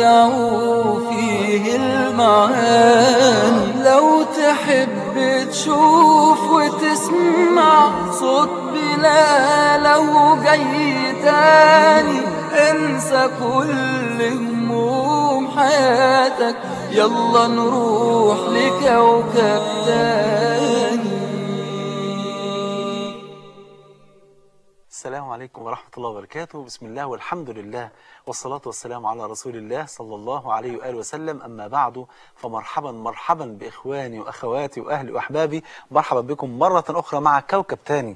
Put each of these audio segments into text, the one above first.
ضيعوا فيه المعاني. لو تحب تشوف وتسمع صوت بلاله جاي تاني، انسى كل هموم حياتك، يلا نروح لكوكب تاني. السلام عليكم ورحمة الله وبركاته. بسم الله والحمد لله والصلاة والسلام على رسول الله صلى الله عليه وآله وسلم. أما بعد، فمرحبا مرحبا بإخواني وأخواتي وأهلي وأحبابي. مرحبا بكم مرة أخرى مع كوكب تاني.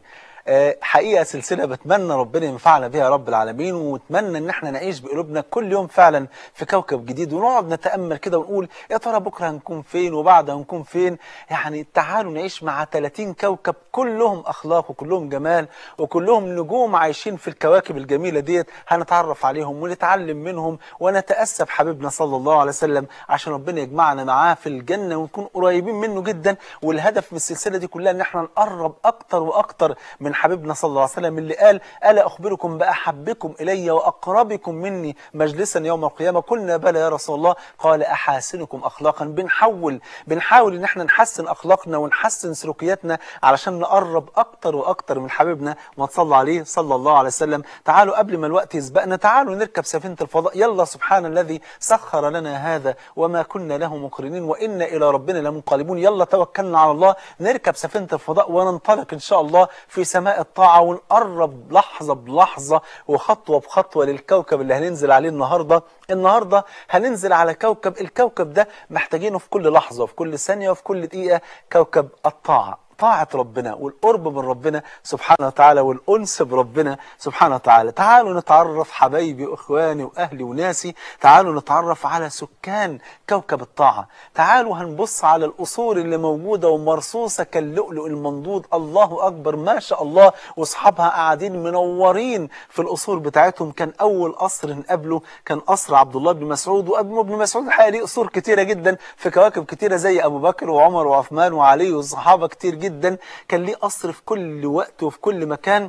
حقيقة سلسلة بتمنى ربنا ينفعنا بها رب العالمين، واتمنى ان احنا نعيش بقلوبنا كل يوم فعلا في كوكب جديد، ونقعد نتأمل كده ونقول يا ترى بكرة هنكون فين وبعد هنكون فين. يعني تعالوا نعيش مع 30 كوكب كلهم أخلاق وكلهم جمال وكلهم نجوم عايشين في الكواكب الجميلة ديت، هنتعرف عليهم ونتعلم منهم ونتأسى بحبيبنا صلى الله عليه وسلم عشان ربنا يجمعنا معاه في الجنة ونكون قريبين منه جدا. والهدف من السلسلة دي كلها ان احنا نقرب أكتر وأكتر من حبيبنا صلى الله عليه وسلم اللي قال ألا أخبركم بأحبكم إلي وأقربكم مني مجلسا يوم القيامة؟ قلنا بلى يا رسول الله. قال أحاسنكم أخلاقا. بنحاول إن احنا نحسن أخلاقنا ونحسن سلوكياتنا علشان نقرب أكتر وأكتر من حبيبنا وتصلى عليه صلى الله عليه وسلم. تعالوا قبل ما الوقت يسبقنا، تعالوا نركب سفينة الفضاء. يلا سبحان الذي سخر لنا هذا وما كنا له مقرنين وإنا إلى ربنا لمنقلبون. يلا توكلنا على الله، نركب سفينة الفضاء وننطلق إن شاء الله في سماء الطاعة، ونقرب لحظة بلحظة وخطوة بخطوة للكوكب اللي هننزل عليه النهاردة هننزل على الكوكب ده محتاجينه في كل لحظة وفي كل ثانية وفي كل دقيقة. كوكب الطاعة، طاعة ربنا والقرب من ربنا سبحانه وتعالى والأنس بربنا سبحانه وتعالى. تعالوا نتعرف حبايبي وإخواني وأهلي وناسي، تعالوا نتعرف على سكان كوكب الطاعة. تعالوا هنبص على القصور اللي موجودة ومرصوصة كاللؤلؤ المنضود. الله أكبر ما شاء الله، وأصحابها قاعدين منورين في القصور بتاعتهم. كان أول قصر نقابله كان قصر عبد الله بن مسعود، وابن ابن مسعود الحقيقة ليه قصور كتيرة جدا في كواكب كتيرة زي أبو بكر وعمر وعثمان وعلي والصحابة كتير جدا. كان ليه قصر في كل وقت وفي كل مكان.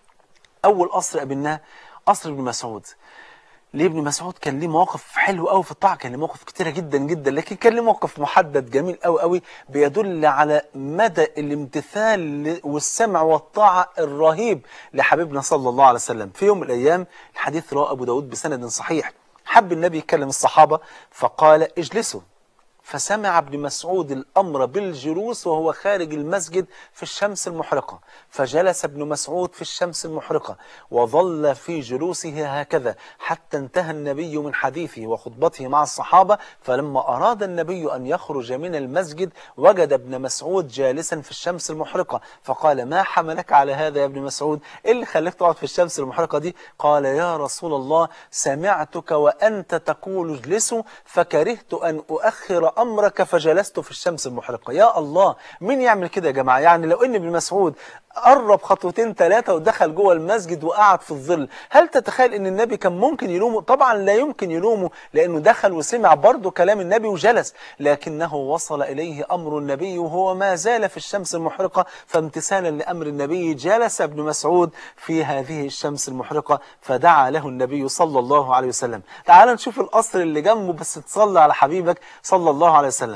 أول قصر قابلناه قصر ابن مسعود. ليه ابن مسعود كان ليه مواقف حلوة قوي في الطاعة، كان ليه مواقف كتيرة جدا جدا، لكن كان ليه موقف محدد جميل قوي قوي بيدل على مدى الامتثال والسمع والطاعة الرهيب لحبيبنا صلى الله عليه وسلم. في يوم من الأيام، الحديث رواه أبو داود بسند صحيح، حب النبي يكلم الصحابة فقال اجلسوا. فسمع ابن مسعود الأمر بالجلوس وهو خارج المسجد في الشمس المحرقة، فجلس ابن مسعود في الشمس المحرقة وظل في جلوسه هكذا حتى انتهى النبي من حديثه وخطبته مع الصحابة. فلما أراد النبي أن يخرج من المسجد وجد ابن مسعود جالسا في الشمس المحرقة، فقال ما حملك على هذا يا ابن مسعود؟ إيه اللي خليك تقعد في الشمس المحرقة دي؟ قال يا رسول الله سمعتك وأنت تقول اجلسوا فكرهت أن أؤخر أمرك فجلست في الشمس المحرقة. يا الله، مين يعمل كده يا جماعة؟ يعني لو إن ابن مسعود قرب خطوتين ثلاثة ودخل جوه المسجد وقعد في الظل، هل تتخيل ان النبي كان ممكن يلومه؟ طبعا لا يمكن يلومه، لانه دخل وسمع برضه كلام النبي وجلس، لكنه وصل اليه امر النبي وهو ما زال في الشمس المحرقة، فامتثالا لامر النبي جلس ابن مسعود في هذه الشمس المحرقة فدعا له النبي صلى الله عليه وسلم. تعال نشوف القصر اللي جنبه، بس تصلي على حبيبك صلى الله عليه وسلم.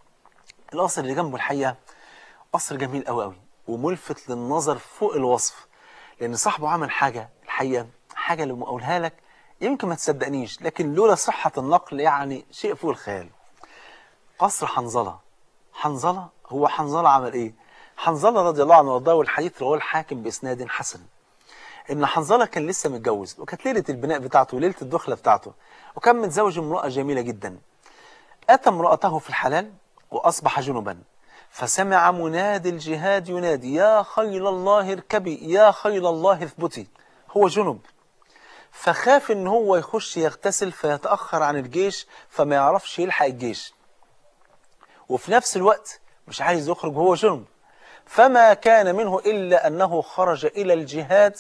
القصر اللي جنبه الحقيقة قصر جميل قوي قوي وملفت للنظر فوق الوصف، لأن صاحبه عمل حاجة الحقيقة، حاجة اللي أقولها لك يمكن ما تصدقنيش، لكن لولا صحة النقل يعني شيء فوق الخيال. قصر حنظلة هو حنظلة عمل إيه؟ حنظلة رضي الله عنه وارضاه، والحديث رواه الحاكم بإسناد حسن، إن حنظلة كان لسه متجوز، وكانت ليلة البناء بتاعته وليلة الدخلة بتاعته، وكان متزوج امرأة جميلة جدا. أتى امرأته في الحلال وأصبح جنبا، فسمع منادي الجهاد ينادي يا خيل الله اركبي يا خيل الله اثبتي. هو جنب، فخاف ان هو يخش يغتسل فيتأخر عن الجيش فما يعرفش يلحق الجيش، وفي نفس الوقت مش عايز يخرج وهو جنب، فما كان منه إلا أنه خرج إلى الجهاد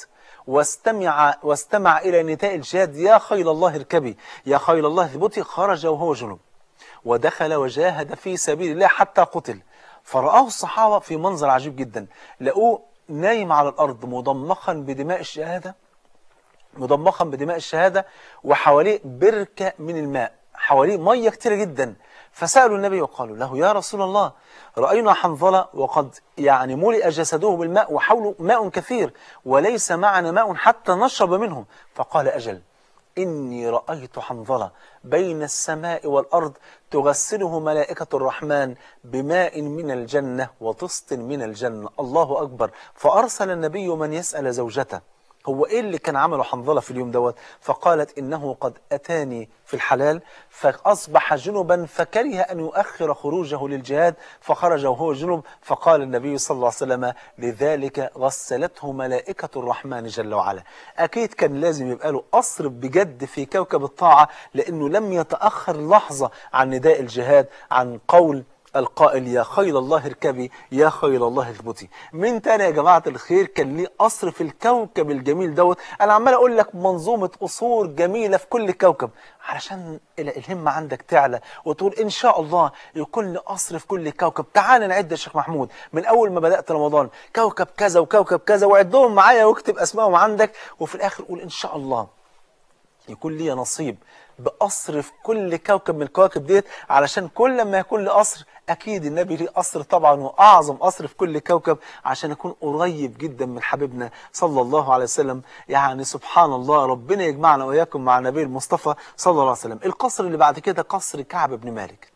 واستمع إلى نداء الجهاد يا خيل الله اركبي يا خيل الله اثبتي. خرج وهو جنب ودخل وجاهد في سبيل الله حتى قتل. فرآه الصحابة في منظر عجيب جدا، لقوه نايم على الأرض مضمخا بدماء الشهادة، وحواليه بركة من الماء، حواليه مية كتير جدا. فسألوا النبي وقالوا له يا رسول الله رأينا حنظلة وقد يعني ملئ جسده بالماء وحوله ماء كثير وليس معنا ماء حتى نشرب منه. فقال أجل إني رأيت حنظلة بين السماء والأرض تغسله ملائكة الرحمن بماء من الجنة وطست من الجنة. الله أكبر. فأرسل النبي من يسأل زوجته هو إيه اللي كان عمله حنظلة في اليوم دوت؟ فقالت إنه قد أتاني في الحلال فأصبح جنبا فكره أن يؤخر خروجه للجهاد فخرج وهو جنب. فقال النبي صلى الله عليه وسلم لذلك غسلته ملائكة الرحمن جل وعلا. أكيد كان لازم يبقى له أصر بجد في كوكب الطاعة، لأنه لم يتأخر لحظة عن نداء الجهاد، عن قول القائل يا خيل الله اركبي يا خيل الله اثبتي. مين تاني يا جماعة الخير كان ليه قصر في الكوكب الجميل دوت؟ أنا عمال أقول لك منظومة قصور جميلة في كل كوكب علشان الهمة عندك تعلى وتقول إن شاء الله يكون لي قصر في كل كوكب. تعال نعد يا شيخ محمود من أول ما بدأت رمضان كوكب كذا وكوكب كذا وعدهم معايا واكتب أسمائهم عندك، وفي الآخر قول إن شاء الله يكون لي نصيب بقصر في كل كوكب من الكواكب ديت. علشان كل ما يكون لي قصر أكيد النبي ليه قصر طبعا وأعظم قصر في كل كوكب عشان أكون قريب جدا من حبيبنا صلى الله عليه وسلم. يعني سبحان الله ربنا يجمعنا وإياكم مع نبي المصطفى صلى الله عليه وسلم. القصر اللي بعد كده قصر كعب بن مالك.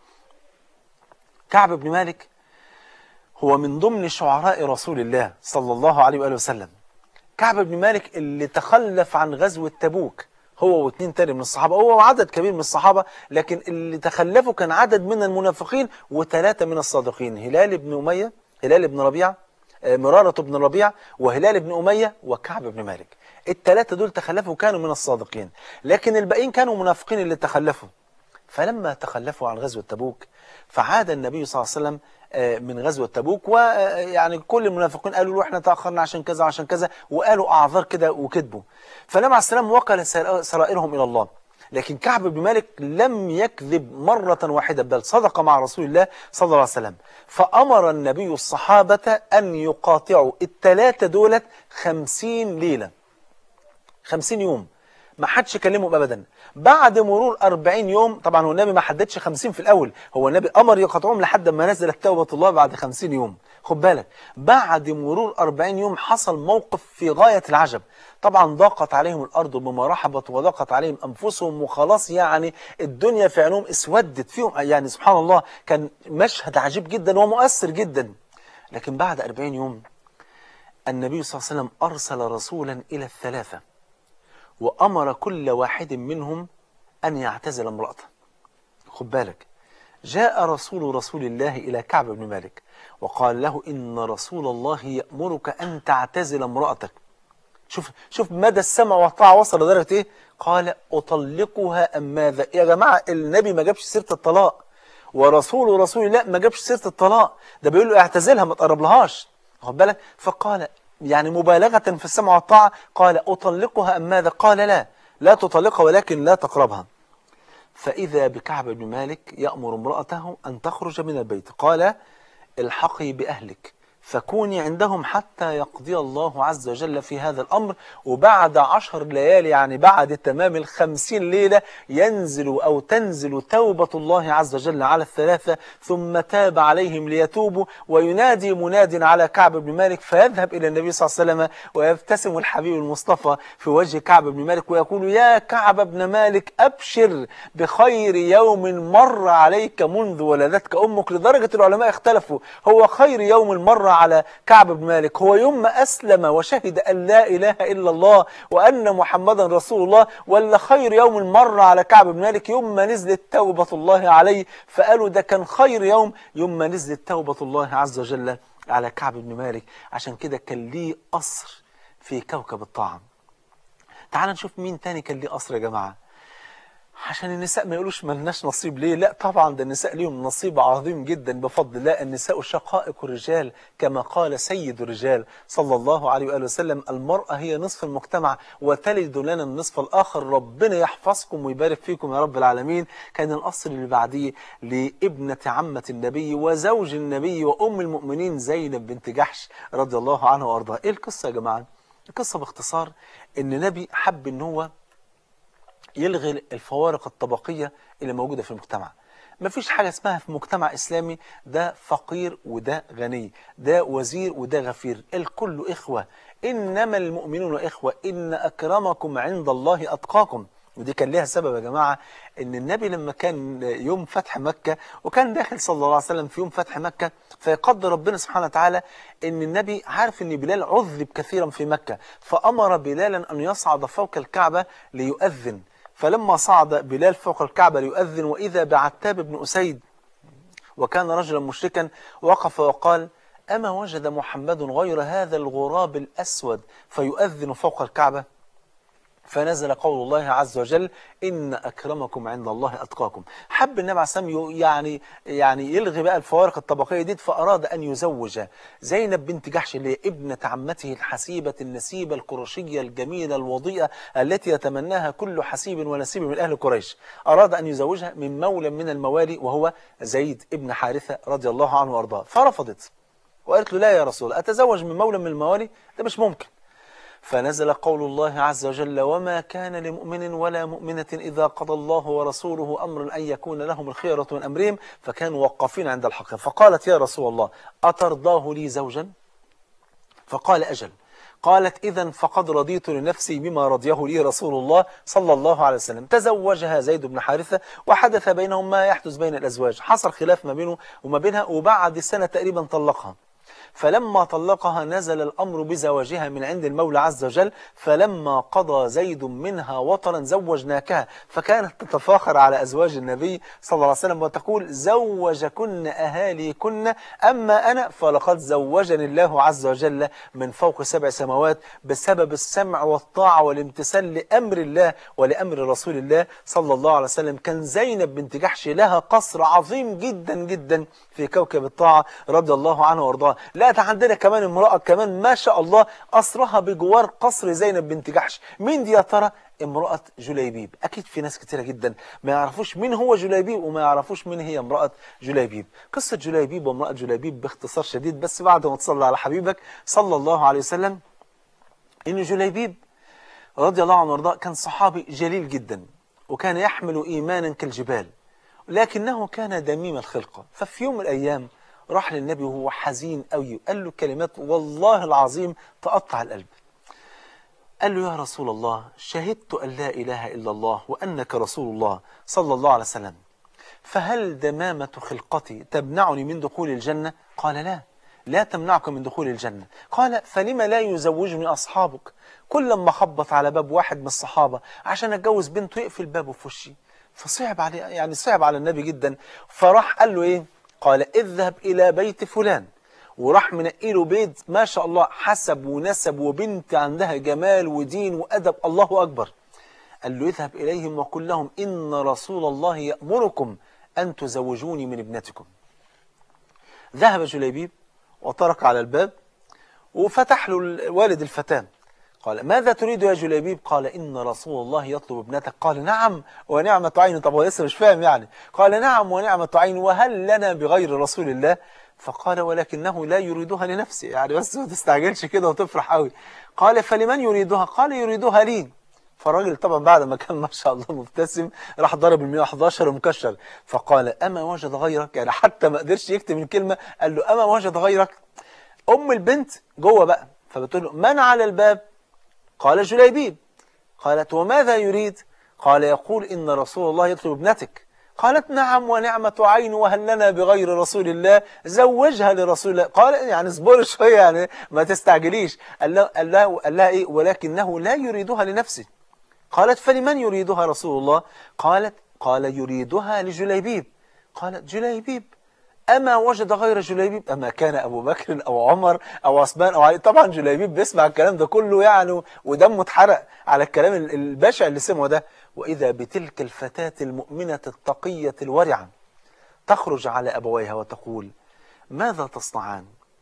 كعب بن مالك هو من ضمن شعراء رسول الله صلى الله عليه وآله وسلم. كعب بن مالك اللي تخلف عن غزوة تبوك هو واثنين تاني من الصحابة، هو عدد كبير من الصحابة، لكن اللي تخلفوا كان عدد من المنافقين وثلاثة من الصادقين، هلال بن أمية، هلال بن ربيعة، مرارة بن ربيعة، وهلال بن أمية، وكعب بن مالك. الثلاثة دول تخلفوا كانوا من الصادقين، لكن الباقيين كانوا منافقين اللي تخلفوا. فلما تخلفوا عن غزوة تبوك فعاد النبي صلى الله عليه وسلم من غزوة تبوك، ويعني كل المنافقين قالوا له احنا تأخرنا عشان كذا عشان كذا، وقالوا أعذار كده وكذبوا. فالنبي عليه السلام وكل سرائرهم إلى الله. لكن كعب بن مالك لم يكذب مرة واحدة بل صدق مع رسول الله صلى الله عليه وسلم. فأمر النبي الصحابة أن يقاطعوا الثلاثة دولت 50 ليلة، 50 يوم ما حدش كلمهم ابدا. بعد مرور 40 يوم، طبعا هو النبي ما حددش 50 في الاول، هو النبي امر يقاطعوهم لحد ما نزلت توبه الله بعد 50 يوم. خد بالك بعد مرور 40 يوم حصل موقف في غايه العجب. طبعا ضاقت عليهم الارض بما رحبت وضاقت عليهم انفسهم وخلاص، يعني الدنيا في عينهم اسودت فيهم، يعني سبحان الله كان مشهد عجيب جدا ومؤثر جدا. لكن بعد 40 يوم النبي صلى الله عليه وسلم ارسل رسولا الى الثلاثه وأمر كل واحد منهم أن يعتزل امرأته. خد بالك جاء رسول الله إلى كعب بن مالك وقال له إن رسول الله يأمرك أن تعتزل امرأتك. شوف مدى السمع والطاعة وصل لدرجة إيه؟ قال أطلقها أم ماذا؟ يا جماعة النبي ما جابش سيرة الطلاق، ورسول الله ما جابش سيرة الطلاق، ده بيقول له اعتزلها ما تقربلهاش. خد بالك فقال يعني مبالغة في السمع والطاعة قال أطلقها أم ماذا؟ قال لا تطلقها ولكن لا تقربها. فإذا بكعب بن مالك يأمر امرأته أن تخرج من البيت، قال الحقي بأهلك فكوني عندهم حتى يقضي الله عز وجل في هذا الأمر. وبعد 10 ليالي يعني بعد تمام 50 ليلة تنزل توبة الله عز وجل على الثلاثة، ثم تاب عليهم ليتوبوا. وينادي مناد على كعب بن مالك فيذهب إلى النبي صلى الله عليه وسلم ويبتسم الحبيب المصطفى في وجه كعب بن مالك ويقول يا كعب بن مالك أبشر بخير يوم مر عليك منذ ولدتك أمك. لدرجة العلماء اختلفوا هو خير يوم مر على كعب بن مالك هو يوم ما أسلم وشهد أن لا إله إلا الله وأن محمدا رسول الله، ولا خير يوم مر على كعب بن مالك يوم ما نزلت توبة الله عليه؟ فقالوا ده كان خير يوم ما نزلت توبة الله عز وجل على كعب بن مالك. عشان كده كان ليه قصر في كوكب الطاعة. تعال نشوف مين تاني كان ليه قصر يا جماعة، عشان النساء ما يقولوش ملناش نصيب ليه. لا طبعا ده النساء ليهم نصيب عظيم جدا بفضل الله. النساء شقائق الرجال كما قال سيد الرجال صلى الله عليه وآله وسلم المرأة هي نصف المجتمع وتلد لنا النصف الآخر. ربنا يحفظكم ويبارك فيكم يا رب العالمين. كان القصر اللي بعديه لابنة عمة النبي وزوج النبي وأم المؤمنين زينب بنت جحش رضي الله عنها وأرضاها. إيه القصة يا جماعة؟ القصة باختصار إن النبي حب إن هو يلغي الفوارق الطبقية اللي موجودة في المجتمع. مفيش حاجة اسمها في مجتمع إسلامي ده فقير وده غني، ده وزير وده غفير، الكل إخوة. إنما المؤمنون إخوة، إن أكرمكم عند الله أتقاكم. ودي كان لها سبب يا جماعة، إن النبي لما كان يوم فتح مكة وكان داخل صلى الله عليه وسلم في يوم فتح مكة، فيقدر ربنا سبحانه وتعالى إن النبي عارف إن بلال عذب كثيرا في مكة، فأمر بلالا أن يصعد فوق الكعبة ليؤذن. فلما صعد بلال فوق الكعبة ليؤذن، وإذا بعتاب بن أسيد وكان رجلا مشركا وقف وقال: أما وجد محمد غير هذا الغراب الأسود فيؤذن فوق الكعبة؟ فنزل قول الله عز وجل: إن أكرمكم عند الله أتقاكم. حب النبي عليه الصلاة والسلام يعني يلغي بقى الفوارق الطبقية دي، فأراد أن يزوج زينب بنت جحش اللي هي ابنة عمته الحسيبة النسيبة القرشية الجميلة الوضيئة التي يتمناها كل حسيب ونسيب من أهل قريش. أراد أن يزوجها من مولى من الموالي وهو زيد ابن حارثة رضي الله عنه وأرضاه، فرفضت وقالت له: لا يا رسول الله، أتزوج من مولى من الموالي؟ ده مش ممكن. فنزل قول الله عز وجل: وما كان لمؤمن ولا مؤمنة إذا قضى الله ورسوله أمرا أن يكون لهم الخيرة من أمرهم، فكانوا وقفين عند الحق. فقالت: يا رسول الله، أترضاه لي زوجا؟ فقال: أجل. قالت: إذن فقد رضيت لنفسي بما رضيه لي رسول الله صلى الله عليه وسلم. تزوجها زيد بن حارثة، وحدث بينهم ما يحدث بين الأزواج، حصل خلاف ما بينه وما بينها، وبعد سنة تقريبا طلقها. فلما طلقها نزل الأمر بزواجها من عند المولى عز وجل، فلما قضى زيد منها وطرا زوجناكها. فكانت تتفاخر على أزواج النبي صلى الله عليه وسلم وتقول: زوجكن أهاليكن، أما أنا فلقد زوجني الله عز وجل من فوق 7 سماوات بسبب السمع والطاعة والامتثال لأمر الله ولأمر رسول الله صلى الله عليه وسلم. كان زينب بنت جحش لها قصر عظيم جدا جدا في كوكب الطاعة رضي الله عنه وارضاه. لا، ده عندنا كمان امرأة كمان ما شاء الله قصرها بجوار قصر زينب بنت جحش. مين دي يا ترى؟ امرأة جليبيب. أكيد في ناس كتيرة جدا ما يعرفوش مين هو جليبيب وما يعرفوش مين هي امرأة جليبيب. قصة جليبيب وامرأة جليبيب باختصار شديد، بس بعد ما تصلي على حبيبك صلى الله عليه وسلم، إن جليبيب رضي الله عنه وارضاه كان صحابي جليل جدا، وكان يحمل إيمانا كالجبال، لكنه كان دميم الخلقة. ففي يوم من الأيام راح للنبي وهو حزين قوي، قال له كلمات والله العظيم تقطع القلب. قال له: يا رسول الله، شهدت أن لا إله إلا الله وأنك رسول الله صلى الله عليه وسلم، فهل دمامة خلقتي تمنعني من دخول الجنة؟ قال: لا، لا تمنعك من دخول الجنة. قال: فلما لا يزوجني أصحابك؟ كل ما خبط على باب واحد من الصحابة عشان أتجوز بنته يقفل بابه في وشي. فصعب عليه، يعني صعب على النبي جدا. فراح قال له إيه؟ قال: اذهب إلى بيت فلان. وراح منقي له بيت ما شاء الله حسب ونسب وبنت عندها جمال ودين وأدب، الله أكبر. قال له: اذهب إليهم وقل لهم إن رسول الله يأمركم أن تزوجوني من ابنتكم. ذهب جليبيب وطرق على الباب وفتح له والد الفتاة. قال: ماذا تريد يا جليبيب؟ قال: إن رسول الله يطلب ابنتك. قال: نعم ونعمة عين. طب هو لسه مش فاهم يعني. قال: نعم ونعمة عين، وهل لنا بغير رسول الله؟ فقال: ولكنه لا يريدها لنفسه، يعني بس ما تستعجلش كده وتفرح قوي. قال: فلمن يريدها؟ قال: يريدها لي. فالراجل طبعا بعد ما كان ما شاء الله مبتسم راح ضرب ال 111 ومكشر. فقال: أما وجد غيرك؟ يعني حتى ما قدرش يكتب الكلمة، قال له: أما وجد غيرك؟ أم البنت جوه بقى، فبتقول له: من على الباب؟ قال: جليبيب. قالت: وماذا يريد؟ قال: يقول إن رسول الله يطلب ابنتك. قالت: نعم ونعمة عين، وهل لنا بغير رسول الله؟ زوجها لرسول الله. قال: يعني اصبري شوية، يعني ما تستعجليش. قال لها إيه؟ ولكنه لا يريدها لنفسه. قالت: فلمن يريدها رسول الله؟ قال: يريدها لجليبيب. قالت: جليبيب؟ أما وجد غير جليبيب؟ أما كان أبو بكر أو عمر أو عثمان أو علي؟ طبعا جليبيب بيسمع الكلام ده كله يعني ودمه اتحرق على الكلام البشع اللي سمعه ده. وإذا بتلك الفتاة المؤمنة التقية الورعة تخرج على أبويها وتقول: ماذا تصنعان؟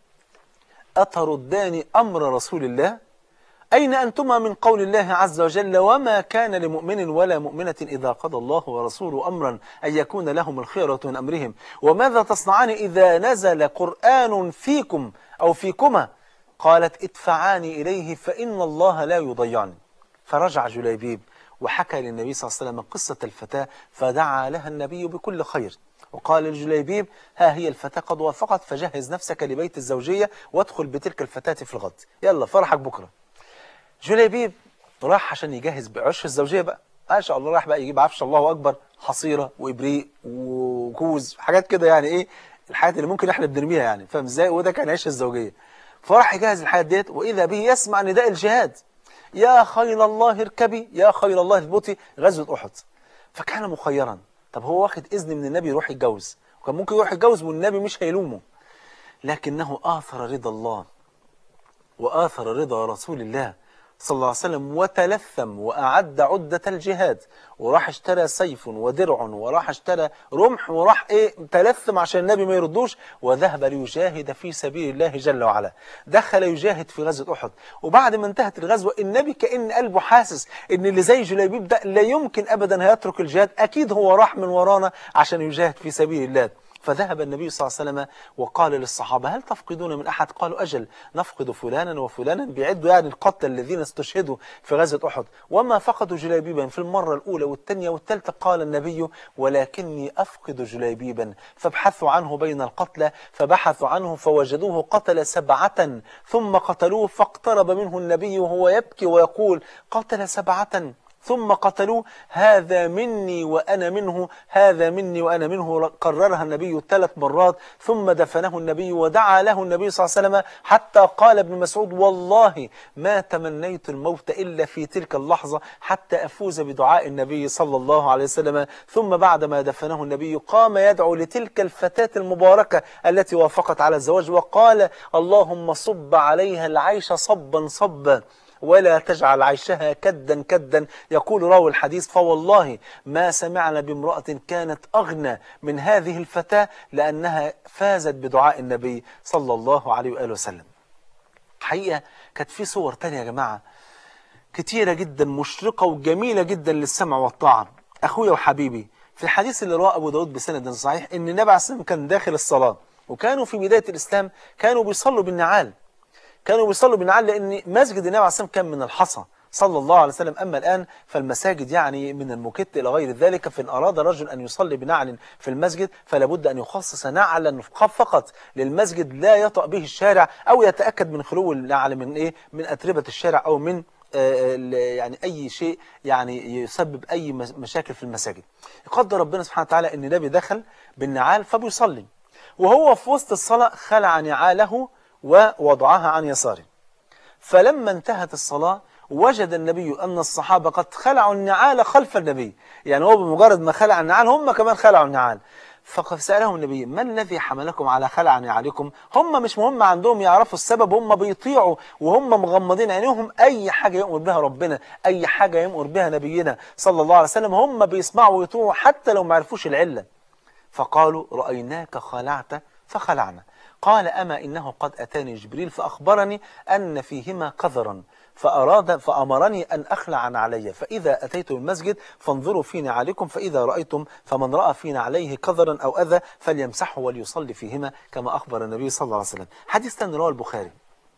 أتردان أمر رسول الله؟ أين أنتما من قول الله عز وجل: وما كان لمؤمن ولا مؤمنة إذا قضى الله ورسوله أمرا أن يكون لهم الخيرة من أمرهم؟ وماذا تصنعان إذا نزل قرآن فيكم أو فيكما؟ قالت: ادفعاني إليه فإن الله لا يضيعني. فرجع جليبيب وحكى للنبي صلى الله عليه وسلم قصة الفتاة، فدعا لها النبي بكل خير، وقال لجليبيب: ها هي الفتاة قد وافقت، فجهز نفسك لبيت الزوجية وادخل بتلك الفتاة في الغد، يلا فرحك بكرة. جليبيب راح عشان يجهز بعش الزوجية بقى، ما شاء الله، راح بقى يجيب عفش الله أكبر، حصيرة وإبريق وكوز، حاجات كده يعني إيه الحاجات اللي ممكن إحنا بنرميها يعني، فاهم إزاي؟ وده كان عش الزوجية. فراح يجهز الحاجات ديت، وإذا به يسمع نداء الجهاد: يا خيل الله اركبي، يا خيل الله اثبتي، غزوة أحد. فكان مخيرا، طب هو واخد إذن من النبي يروح يتجوز، وكان ممكن يروح يتجوز والنبي مش هيلومه، لكنه آثر رضا الله وآثر رضا رسول الله صلى الله عليه وسلم، وتلثم وأعد عدة الجهاد، وراح اشترى سيف ودرع، وراح اشترى رمح، وراح تلثم عشان النبي ما يردوش، وذهب ليجاهد في سبيل الله جل وعلا. دخل يجاهد في غزوة أحد، وبعد ما انتهت الغزوة النبي كأن قلبه حاسس ان اللي زي جليبيب ده لا يمكن أبدا هيترك الجهاد، أكيد هو راح من ورانا عشان يجاهد في سبيل الله. فذهب النبي صلى الله عليه وسلم وقال للصحابة: هل تفقدون من أحد؟ قالوا: أجل، نفقد فلانا وفلانا، بيعدوا يعني القتلى الذين استشهدوا في غزوة أحد. وما فقدوا جليبيبا في المرة الأولى والثانية والثالثة. قال النبي: ولكني أفقد جليبيبا. فابحثوا عنه بين القتلى، فبحثوا عنه فوجدوه قتل 7 ثم قتلوه، فاقترب منه النبي وهو يبكي ويقول: قتل 7 ثم قتلوه، هذا مني وأنا منه، هذا مني وأنا منه. قررها النبي 3 مرات، ثم دفنه النبي ودعا له النبي صلى الله عليه وسلم، حتى قال ابن مسعود: والله ما تمنيت الموت إلا في تلك اللحظة حتى أفوز بدعاء النبي صلى الله عليه وسلم. ثم بعدما دفنه النبي قام يدعو لتلك الفتاة المباركة التي وافقت على الزواج، وقال: اللهم صب عليها العيش صبا صبا، ولا تجعل عيشها كدا كدا. يقول راوي الحديث: فوالله ما سمعنا بامرأة كانت أغنى من هذه الفتاة، لأنها فازت بدعاء النبي صلى الله عليه وآله وسلم. حقيقة كانت في صور تانية يا جماعة كتيرة جدا مشرقة وجميلة جدا للسمع والطاعة. أخويا وحبيبي، في الحديث اللي رواه أبو داود بسند صحيح إن النبي عليه الصلاة والسلام كان داخل الصلاة، وكانوا في بداية الإسلام كانوا بيصلوا بالنعال، لأن مسجد النبي عليه الصلاة والسلام كان من الحصى صلى الله عليه وسلم. أما الآن فالمساجد يعني من الموكيت إلى غير ذلك، فإن أراد رجل أن يصلي بنعل في المسجد فلا بد أن يخصص نعلا فقط للمسجد لا يطأ به الشارع، أو يتأكد من خلو النعل من أتربة الشارع، أو من يعني أي شيء يعني يسبب أي مشاكل في المساجد. يقدر ربنا سبحانه وتعالى أن النبي دخل بالنعال فبيصلي، وهو في وسط الصلاة خلع نعاله ووضعها عن يساره. فلما انتهت الصلاة وجد النبي أن الصحابة قد خلعوا النعال خلف النبي، يعني هو بمجرد ما خلع النعال هم كمان خلعوا النعال. فسألهم النبي: ما الذي حملكم على خلع نعالكم؟ هم مش مهم عندهم يعرفوا السبب، هم بيطيعوا وهم مغمضين عينيهم، أي حاجة يأمر بها ربنا، أي حاجة يأمر بها نبينا صلى الله عليه وسلم هم بيسمعوا ويطيعوا حتى لو ما عرفوش العلة. فقالوا: رأيناك خلعت فخلعنا. قال: أما إنه قد أتاني جبريل فأخبرني أن فيهما قذرا، فأمرني أن أخلع علي، فإذا أتيت المسجد فانظروا في نعالكم، فإذا رأيتم فمن رأى في نعليه قذرا أو أذى فليمسحه وليصلي فيهما، كما أخبر النبي صلى الله عليه وسلم. حديث ثاني رواه البخاري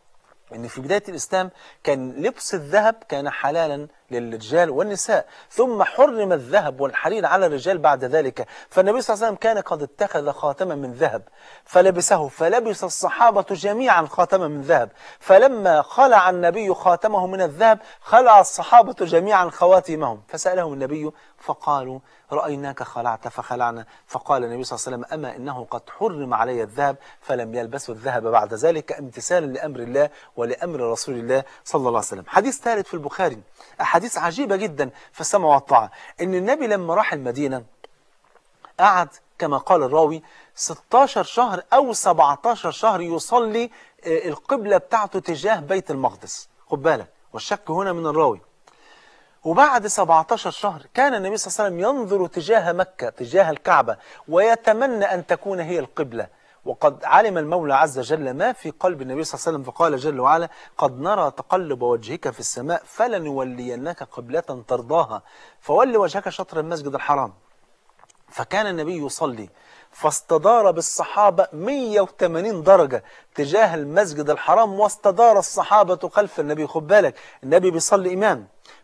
إن في بداية الإسلام كان لبس الذهب كان حلالا للرجال والنساء، ثم حرم الذهب والحرير على الرجال بعد ذلك. فالنبي صلى الله عليه وسلم كان قد اتخذ خاتما من ذهب فلبسه، فلبس الصحابة جميعا خاتما من ذهب. فلما خلع النبي خاتمه من الذهب خلع الصحابة جميعا خواتمهم. فسألهم النبي فقالوا: رأيناك خلعت فخلعنا. فقال النبي صلى الله عليه وسلم: أما إنه قد حرم علي الذهب، فلم يلبسوا الذهب بعد ذلك امتثالا لأمر الله ولأمر رسول الله صلى الله عليه وسلم. حديث ثالث في البخاري، أحاديث عجيبة جدا في السمع والطاعة، إن النبي لما راح المدينة قعد كما قال الراوي 16 شهر أو 17 شهر يصلي القبلة بتاعته تجاه بيت المقدس، خد بالك والشك هنا من الراوي. وبعد 17 شهر كان النبي صلى الله عليه وسلم ينظر تجاه مكة تجاه الكعبة ويتمنى أن تكون هي القبلة. وقد علم المولى عز وجل ما في قلب النبي صلى الله عليه وسلم، فقال جل وعلا: قد نرى تقلب وجهك في السماء فلنولينك قبلة ترضاها فول وجهك شطر المسجد الحرام. فكان النبي يصلي فاستدار بالصحابة 180 درجة تجاه المسجد الحرام، واستدار الصحابة خلف النبي. خد بالك النبي بيصلي إمام،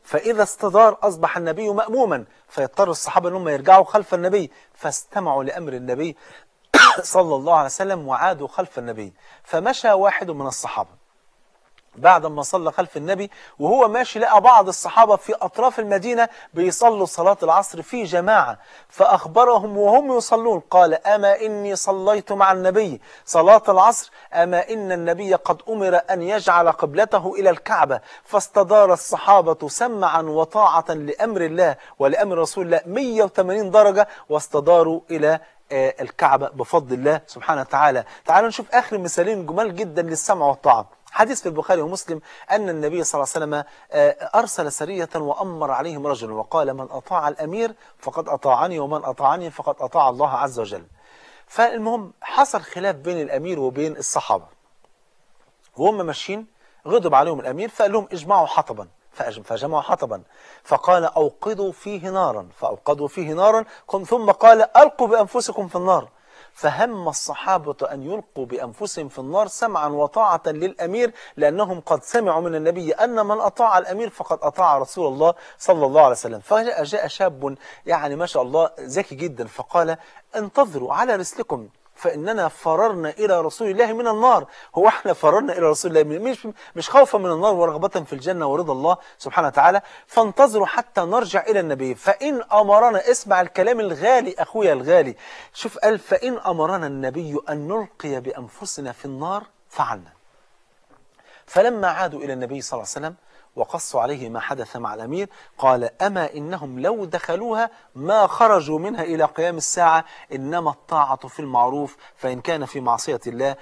فإذا استدار أصبح النبي مأموما، فيضطر الصحابة أنهم يرجعوا خلف النبي، فاستمعوا لأمر النبي صلى الله عليه وسلم وعادوا خلف النبي. فمشى واحد من الصحابة بعد ما صلى خلف النبي، وهو ماشي لقى بعض الصحابة في أطراف المدينة بيصلوا صلاة العصر في جماعة، فأخبرهم وهم يصلون قال: أما إني صليت مع النبي صلاة العصر، أما إن النبي قد أمر أن يجعل قبلته إلى الكعبة. فاستدار الصحابة سمعا وطاعة لأمر الله ولأمر رسول الله 180 درجة، واستداروا إلى الكعبة بفضل الله سبحانه وتعالى. تعالوا نشوف آخر مثالين جمال جدا للسمع والطاعة. حديث في البخاري ومسلم أن النبي صلى الله عليه وسلم أرسل سرية وأمر عليهم رجل وقال: من أطاع الأمير فقد أطاعني، ومن أطاعني فقد أطاع الله عز وجل. فالمهم حصل خلاف بين الأمير وبين الصحابة، وهم ماشيين غضب عليهم الأمير فقال لهم: اجمعوا حطبا، فجمعوا حطبا، فقال: أوقدوا فيه نارا، فأوقدوا فيه نارا، ثم قال: ألقوا بأنفسكم في النار. فهم الصحابة أن يلقوا بأنفسهم في النار سمعا وطاعة للأمير، لأنهم قد سمعوا من النبي أن من أطاع الأمير فقد أطاع رسول الله صلى الله عليه وسلم. فجاء شاب يعني ما شاء الله ذكي جدا، فقال: انتظروا على رسلكم فإننا فررنا إلى رسول الله من النار. هو احنا فررنا إلى رسول الله مش خوفا من النار ورغبة في الجنة ورضا الله سبحانه وتعالى، فانتظروا حتى نرجع إلى النبي، فإن أمرنا، اسمع الكلام الغالي أخويا الغالي، شوف قال: فإن أمرنا النبي أن نلقي بأنفسنا في النار فعلنا. فلما عادوا إلى النبي صلى الله عليه وسلم وقصوا عليه ما حدث مع الأمير قال: أما إنهم لو دخلوها ما خرجوا منها إلى قيام الساعة، إنما الطاعة في المعروف، فإن كان في معصية الله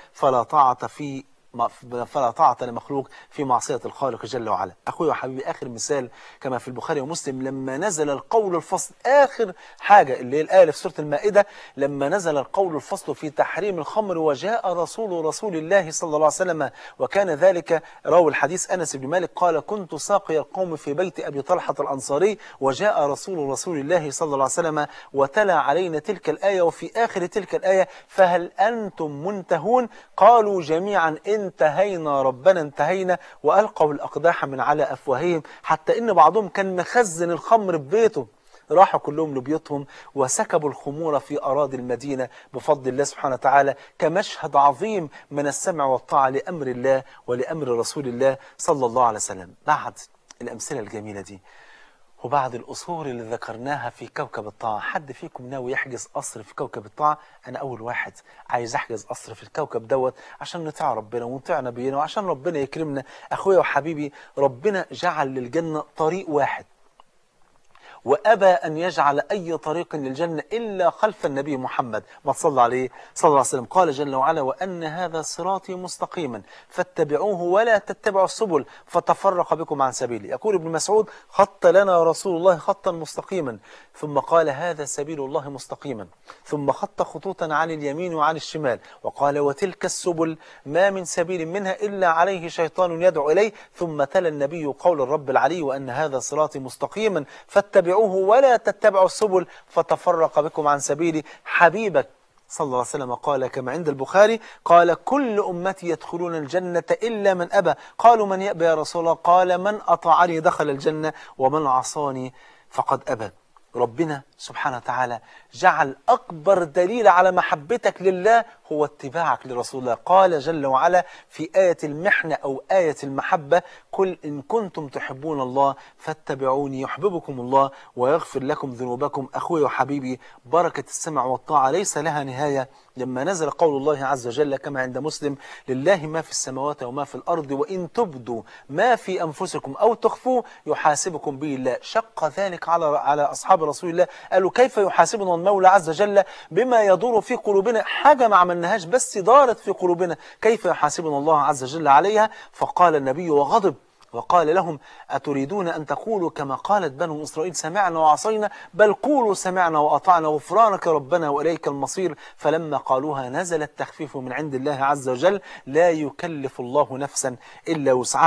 فلا طاعة لمخلوق في معصية الخالق جل وعلا. أخوي وحبيبي، آخر مثال كما في البخاري ومسلم لما نزل القول الفصل، آخر حاجة اللي هي الآية في سورة المائدة، لما نزل القول الفصل في تحريم الخمر وجاء رسول الله صلى الله عليه وسلم، وكان ذلك راوي الحديث أنس بن مالك قال: كنت ساقي القوم في بيت أبي طلحة الأنصاري وجاء رسول الله صلى الله عليه وسلم وتلا علينا تلك الآية، وفي آخر تلك الآية: فهل أنتم منتهون؟ قالوا جميعا: انتهينا ربنا انتهينا، وألقوا الأقداح من على أفواههم، حتى إن بعضهم كان مخزن الخمر في بيته، راحوا كلهم لبيوتهم وسكبوا الخمور في أراضي المدينة بفضل الله سبحانه وتعالى، كمشهد عظيم من السمع والطاعة لأمر الله ولأمر رسول الله صلى الله عليه وسلم. بعد الأمثلة الجميلة دي وبعد الأصول اللي ذكرناها في كوكب الطاعة، حد فيكم ناوي يحجز قصر في كوكب الطاعة؟ أنا أول واحد عايز أحجز قصر في الكوكب دوت عشان نطيع ربنا ونطيع نبينا وعشان ربنا يكرمنا. أخويا وحبيبي، ربنا جعل للجنة طريق واحد، وأبى أن يجعل أي طريق للجنة إلا خلف النبي محمد، ما صلى عليه صلى الله عليه وسلم. قال جل وعلا: وأن هذا صراطي مستقيما فاتبعوه ولا تتبعوا السبل فتفرق بكم عن سبيلي. يقول ابن مسعود: خط لنا رسول الله خطا مستقيما، ثم قال: هذا سبيل الله مستقيما، ثم خط خطوطا عن اليمين وعن الشمال، وقال: وتلك السبل ما من سبيل منها إلا عليه شيطان يدعو إليه، ثم تلا النبي قول الرب العلي: وأن هذا صراطي مستقيما فاتبعوه ولا تتبعوا السبل فتفرق بكم عن سبيلي. حبيبك صلى الله عليه وسلم قال كما عند البخاري قال: كل أمتي يدخلون الجنة إلا من أبى. قالوا: من يأبى يا رسول الله؟ قال: من أطاعني دخل الجنة ومن عصاني فقد أبى. ربنا سبحانه وتعالى جعل أكبر دليل على محبتك لله هو اتباعك لرسول الله. قال جل وعلا في آية المحنة أو آية المحبة: قل إن كنتم تحبون الله فاتبعوني يحببكم الله ويغفر لكم ذنوبكم. أخوي وحبيبي، بركة السمع والطاعة ليس لها نهاية. لما نزل قول الله عز وجل كما عند مسلم: لله ما في السماوات وما في الأرض وإن تبدوا ما في أنفسكم أو تخفوه يحاسبكم به الله. شق ذلك على أصحاب رسول الله، قالوا: كيف يحاسبنا المولى عز وجل بما يدور في قلوبنا؟ حاجة ما عملناهاش بس دارت في قلوبنا، كيف يحاسبنا الله عز وجل عليها؟ فقال النبي وغضب وقال لهم: أتريدون أن تقولوا كما قالت بنو إسرائيل سمعنا وعصينا؟ بل قولوا سمعنا وأطعنا غفرانك ربنا وإليك المصير. فلما قالوها نزل التخفيف من عند الله عز وجل: لا يكلف الله نفسا إلا وسعها.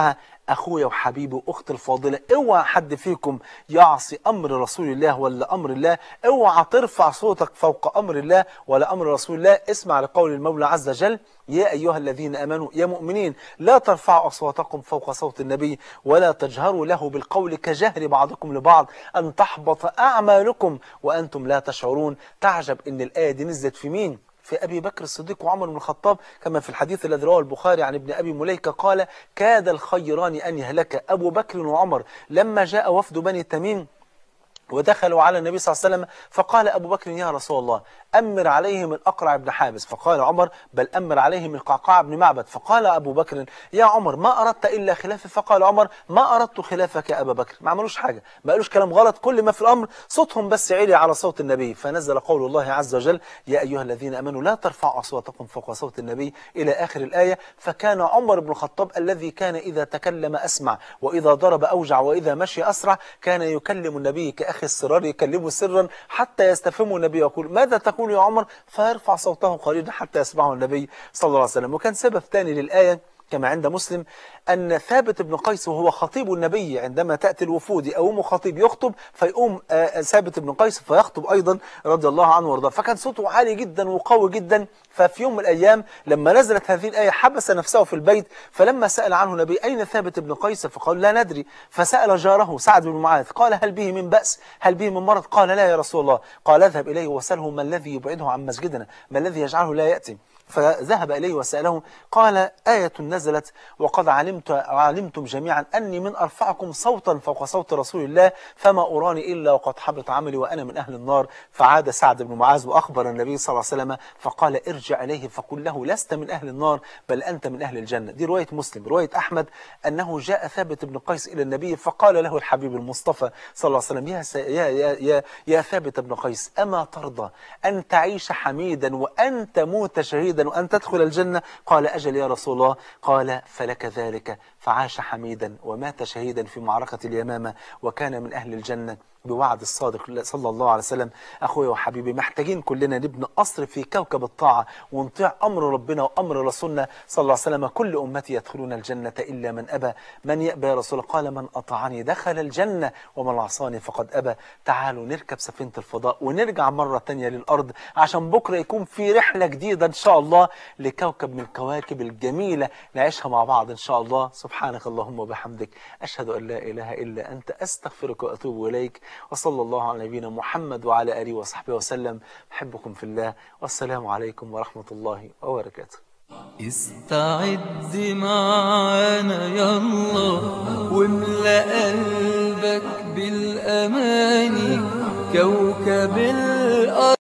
أخويا وحبيبي وأختي الفاضلة، اوعى حد فيكم يعصي أمر رسول الله ولا أمر الله، اوعى ترفع صوتك فوق أمر الله ولا أمر رسول الله. اسمع لقول المولى عز وجل: يا أيها الذين آمنوا، يا مؤمنين، لا ترفعوا أصواتكم فوق صوت النبي ولا تجهروا له بالقول كجهر بعضكم لبعض أن تحبط أعمالكم وأنتم لا تشعرون. تعجب إن الآية دي نزلت في مين؟ في أبي بكر الصديق وعمر بن الخطاب، كما في الحديث الذي رواه البخاري عن ابن أبي مليكة قال: كاد الخيران أن يهلك أبو بكر وعمر لما جاء وفد بني تميم ودخلوا على النبي صلى الله عليه وسلم، فقال أبو بكر: يا رسول الله، أمر عليهم الأقرع بن حابس. فقال عمر: بل أمر عليهم القعقاع بن معبد. فقال أبو بكر: يا عمر، ما أردت إلا خلافي. فقال عمر: ما أردت خلافك يا أبا بكر. ما عملوش حاجة، ما قالوش كلام غلط، كل ما في الأمر صوتهم بس عالي على صوت النبي. فنزل قول الله عز وجل: يا أيها الذين آمنوا لا ترفعوا أصواتكم فوق صوت النبي، إلى آخر الآية. فكان عمر بن الخطاب الذي كان إذا تكلم أسمع، وإذا ضرب أوجع، وإذا مشي أسرع، كان يكلم النبي كأخي السرار، يكلمه سرا حتى يستفهمه النبي ويقول: ماذا تقول يا عمر؟ فيرفع صوته قليلا حتى يسمعه النبي صلى الله عليه وسلم. وكان سبب ثاني للآية كما عند مسلم أن ثابت بن قيس وهو خطيب النبي عندما تأتي الوفود يقوم خطيب يخطب، فيقوم ثابت بن قيس فيخطب أيضا رضي الله عنه وارضاه، فكان صوته عالي جدا وقوي جدا. ففي يوم من الأيام لما نزلت هذه الآية حبس نفسه في البيت، فلما سأل عنه النبي: أين ثابت بن قيس؟ فقال: لا ندري. فسأل جاره سعد بن معاذ قال: هل به من بأس؟ هل به من مرض؟ قال: لا يا رسول الله. قال: اذهب إليه وسأله ما الذي يبعده عن مسجدنا، ما الذي يجعله لا يأتي. فذهب إليه وسأله، قال: آية نزلت: وقد علمتم جميعا أني من أرفعكم صوتا فوق صوت رسول الله، فما أراني إلا وقد حبط عملي وأنا من أهل النار. فعاد سعد بن معاذ وأخبر النبي صلى الله عليه وسلم، فقال: ارجع إليه فقل له: لست من أهل النار بل أنت من أهل الجنة. دي رواية مسلم. رواية أحمد أنه جاء ثابت بن قيس إلى النبي فقال له الحبيب المصطفى صلى الله عليه وسلم: يا ثابت بن قيس، أما ترضى أن تعيش حميدا وأن تموت شهيدا وأن تدخل الجنة؟ قال: أجل يا رسول الله. قال: فلك ذلك. فعاش حميدا ومات شهيدا في معركة اليمامة وكان من أهل الجنة بوعد الصادق صلى الله عليه وسلم. أخويا وحبيبي، محتاجين كلنا نبني قصر في كوكب الطاعة ونطيع أمر ربنا وأمر رسولنا صلى الله عليه وسلم: كل أمتي يدخلون الجنة إلا من أبى. من يأبى يا رسول الله؟ قال: من أطاعني دخل الجنة ومن عصاني فقد أبى. تعالوا نركب سفينة الفضاء ونرجع مرة تانية للأرض عشان بكرة يكون في رحلة جديدة إن شاء الله لكوكب من الكواكب الجميلة نعيشها مع بعض إن شاء الله. سبحانك اللهم وبحمدك، أشهد أن لا إله إلا أنت، أستغفرك وأتوب إليك. وصلى الله على نبينا محمد وعلى آله وصحبه وسلم. أحبكم في الله، والسلام عليكم ورحمة الله وبركاته. استعد معانا يلا واملأ قلبك بالأماني، كوكب